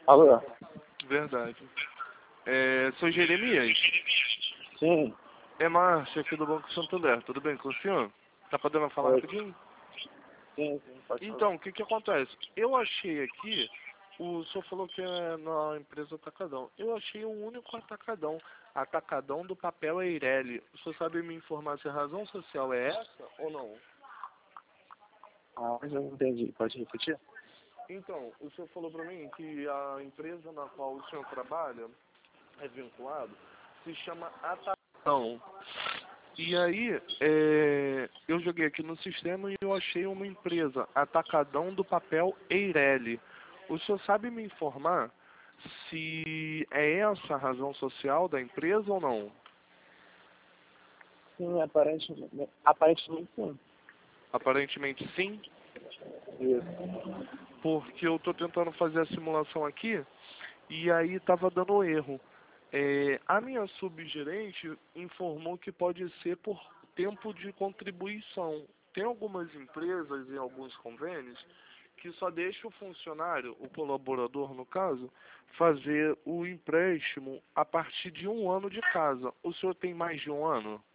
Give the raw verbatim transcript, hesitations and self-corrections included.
Alô? Verdade. É, sou Jeremias. Sim. É Márcio aqui do Banco Santander. Tudo bem com o senhor? Tá podendo falar Oi. rapidinho? Sim, sim, pode falar. Então, o que que acontece? Eu achei aqui, o senhor falou que é na empresa Atacadão. Eu achei um único Atacadão. Atacadão do papel Eireli. O senhor sabe me informar se a razão social é essa ou não? Ah, mas eu não entendi. Pode repetir? Então, o senhor falou para mim que a empresa na qual o senhor trabalha é vinculado, se chama Atacadão. E aí, é, eu joguei aqui no sistema e eu achei uma empresa, Atacadão do Papel Eireli. O senhor sabe me informar se é essa a razão social da empresa ou não? Sim, aparentemente, aparentemente sim. Aparentemente sim, Isso. porque eu estou tentando fazer a simulação aqui e aí estava dando erro. É, a minha subgerente informou que pode ser por tempo de contribuição. Tem algumas empresas e alguns convênios que só deixa o funcionário, o colaborador no caso, fazer o empréstimo a partir de um ano de casa. O senhor tem mais de um ano?